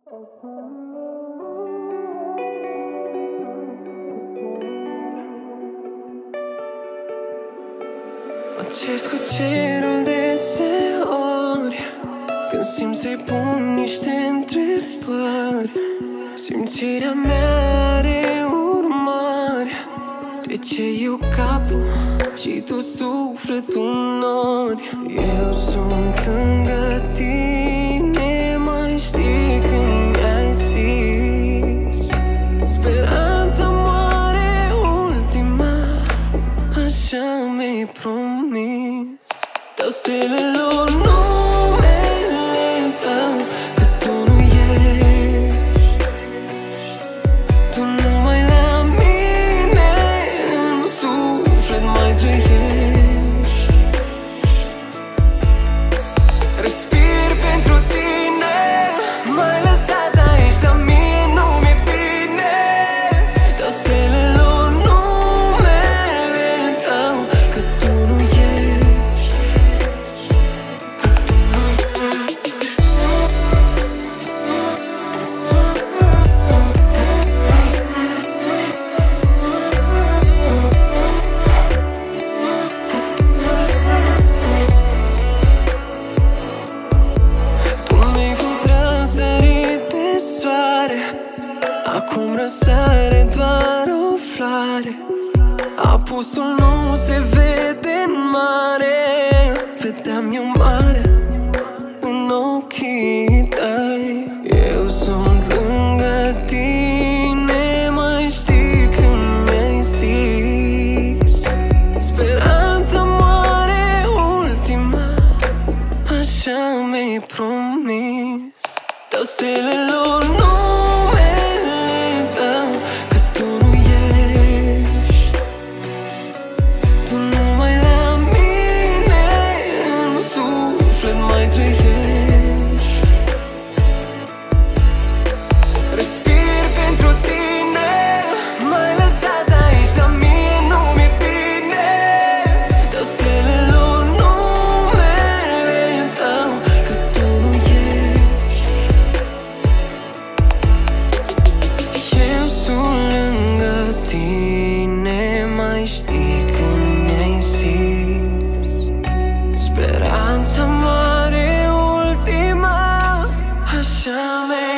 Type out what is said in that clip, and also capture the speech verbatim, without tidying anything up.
Mă cert cu cerul deseori când simt să-i pun niște întrebări. Simțirea mea are urmări. De ce eu capul și tu sufletul nori? Eu sunt lângă tine, mai știi când mi-ai zis speranța moare ultima, așa mi-ai promis. Dau stelelor numele tău, că tu nu ești. Tu numai la mine în suflet mai trăiești. Respir pentru tine, m-ai lăsat aici, dar mie nu mi-e bine. Dau stelelor numele tău, că tu nu ești. Tu mi-ai fost răsărit de soare, acum răsare doar o floare. Apusul nu se vede în mare, vedeam eu mare în ochii tăi. Eu sunt lângă tine, mai știi când mi-ai zis speranța moare ultima, așa mi-ai promis. Dau stelelor numele tău, că tu nu ești. Tu numai la mine în suflet mai trăiești. Respir pentru tine, m-ai lăsat aici, dar mie nu mi-e bine. Dau stelelor numele tău, că tu nu ești. Eu sunt lângă tine, mai știi când mi-ai zis speranța moare ultima, așa mi-ai